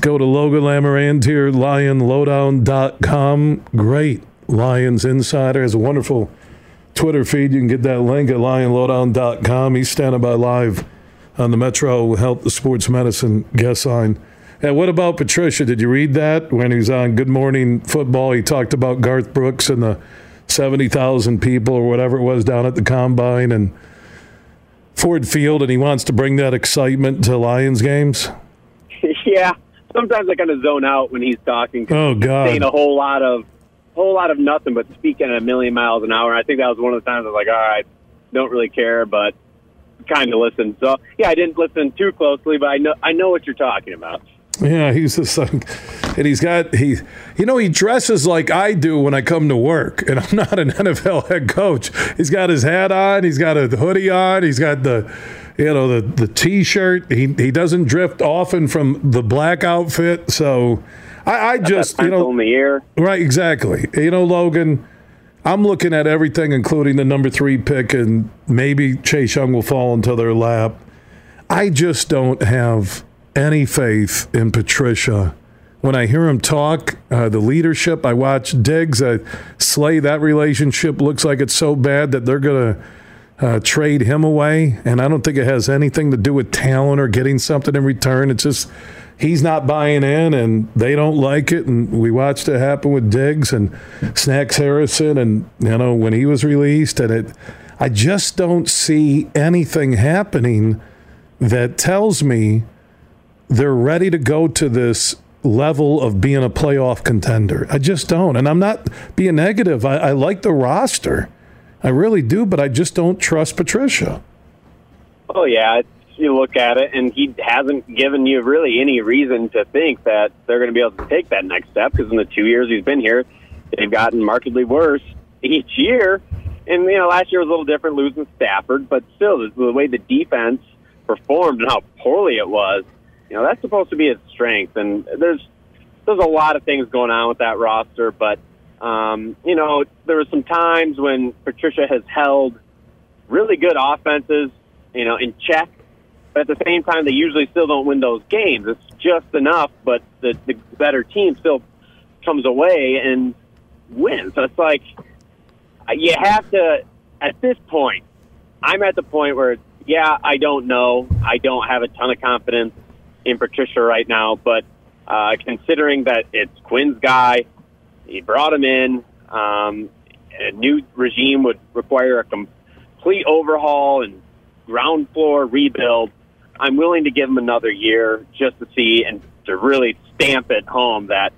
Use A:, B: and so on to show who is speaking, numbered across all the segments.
A: go to Logan Lamourant here, lionlowdown.com. Great Lions insider. Has a wonderful Twitter feed. You can get that link at lionlowdown.com. He's standing by live on the Metro Health Sports Medicine guest line. And what about Patricia? Did you read that when he was on Good Morning Football? He talked about Garth Brooks and the 70,000 people or whatever it was down at the Combine and Ford Field, and he wants to bring that excitement to Lions games.
B: Yeah, sometimes I kind of zone out when he's talking.
A: Oh God,
B: he's saying a whole lot of nothing, but speaking at a million miles an hour. I think that was one of the times I was like, all right, don't really care, but kind of listen. So yeah, I didn't listen too closely, but I know what you're talking about.
A: Yeah, he's just like, and he dresses like I do when I come to work, and I'm not an NFL head coach. He's got his hat on, he's got a hoodie on, he's got the T-shirt. He doesn't drift often from the black outfit, so I just
B: in the ear.
A: Right, exactly. Logan, I'm looking at everything, including the number 3 pick, and maybe Chase Young will fall into their lap. I just don't have any faith in Patricia. When I hear him talk, the leadership, I watch Diggs, Slay, that relationship looks like it's so bad that they're going to trade him away, and I don't think it has anything to do with talent or getting something in return. It's just he's not buying in, and they don't like it, and we watched it happen with Diggs and Snacks Harrison, and when he was released, and I just don't see anything happening that tells me they're ready to go to this level of being a playoff contender. I just don't. And I'm not being negative. I like the roster. I really do, but I just don't trust Patricia.
B: Oh, yeah. You look at it, and he hasn't given you really any reason to think that they're going to be able to take that next step, because in the 2 years he's been here, they've gotten markedly worse each year. And, last year was a little different, losing Stafford, but still, the way the defense performed and how poorly it was, that's supposed to be its strength. And there's a lot of things going on with that roster. But, there were some times when Patricia has held really good offenses, in check. But at the same time, they usually still don't win those games. It's just enough, but the better team still comes away and wins. So it's like you have to, at this point, I'm at the point where, I don't know. I don't have a ton of confidence in Patricia right now, but considering that it's Quinn's guy, he brought him in, a new regime would require a complete overhaul and ground floor rebuild. I'm willing to give him another year just to see and to really stamp it home that,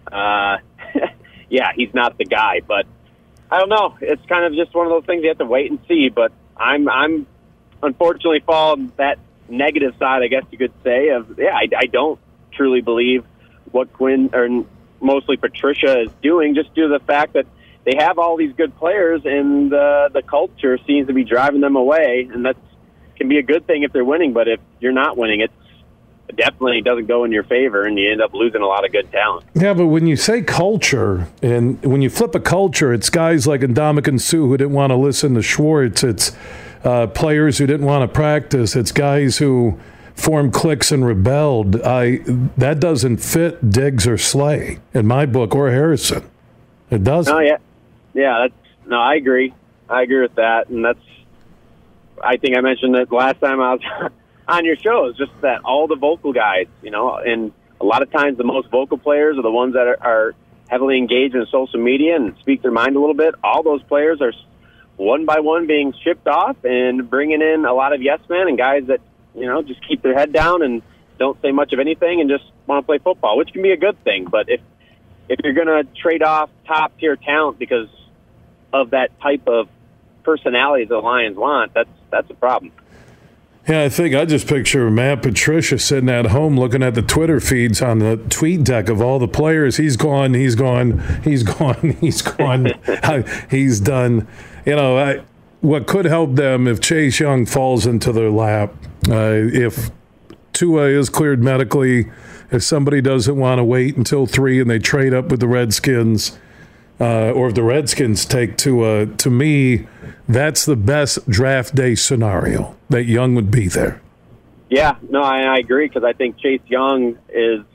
B: he's not the guy. But I don't know. It's kind of just one of those things you have to wait and see. But I'm unfortunately falling that negative side, I guess you could say, of I don't truly believe what Quinn or mostly Patricia is doing, just due to the fact that they have all these good players and the culture seems to be driving them away, and that can be a good thing if they're winning, but if you're not winning, it definitely doesn't go in your favor, and you end up losing a lot of good talent.
A: Yeah, but when you say culture, and when you flip a culture, it's guys like Ndamukong Suh who didn't want to listen to Schwartz. It's players who didn't want to practice. It's guys who formed cliques and rebelled. That doesn't fit Diggs or Slay in my book, or Harrison. It doesn't.
B: Oh, yeah. I agree. I agree with that, and I think I mentioned it last time I was on your show. It's just that all the vocal guys, and a lot of times the most vocal players are the ones that are heavily engaged in social media and speak their mind a little bit. All those players are one by one being shipped off and bringing in a lot of yes men and guys that, just keep their head down and don't say much of anything and just want to play football, which can be a good thing. But if you're going to trade off top tier talent because of that type of personality the Lions want, that's a problem.
A: Yeah, I think I just picture Matt Patricia sitting at home looking at the Twitter feeds on the tweet deck of all the players. He's gone. He's gone. He's gone. He's gone. He's done. What could help them if Chase Young falls into their lap, if Tua is cleared medically, if somebody doesn't want to wait until 3 and they trade up with the Redskins, or if the Redskins take Tua, to me, that's the best draft day scenario, that Young would be there.
B: Yeah, no, I agree, because I think Chase Young is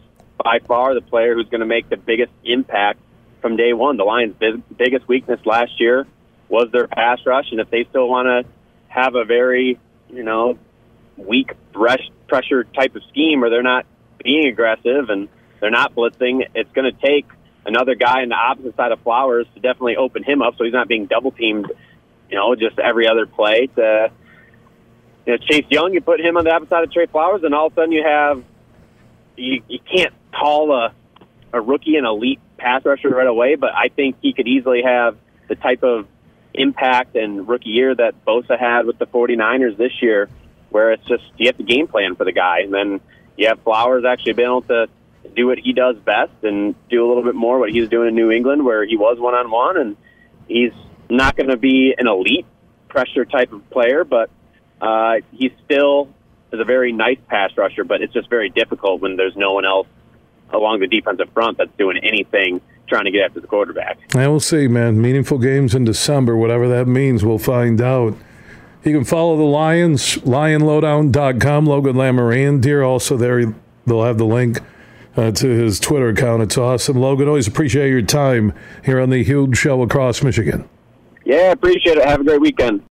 B: by far the player who's going to make the biggest impact from day one. The Lions' biggest weakness last year was their pass rush, and if they still want to have a very, weak pressure type of scheme where they're not being aggressive and they're not blitzing, it's going to take another guy on the opposite side of Flowers to definitely open him up so he's not being double teamed, just every other play. To Chase Young, you put him on the opposite side of Trey Flowers, and all of a sudden you can't call a rookie an elite pass rusher right away, but I think he could easily have the type of impact and rookie year that Bosa had with the 49ers this year, where it's just you have to game plan for the guy. And then you have Flowers actually being able to do what he does best and do a little bit more what he's doing in New England, where he was one-on-one, and he's not going to be an elite pressure type of player, but he still is a very nice pass rusher, but it's just very difficult when there's no one else along the defensive front that's doing anything trying to get after the quarterback.
A: I will see, man. Meaningful games in December, whatever that means, we'll find out. You can follow the Lions, lionlowdown.com, Logan Lamorandier. Also there, they'll have the link to his Twitter account. It's awesome. Logan, always appreciate your time here on the Huge Show across Michigan.
B: Yeah, appreciate it. Have a great weekend.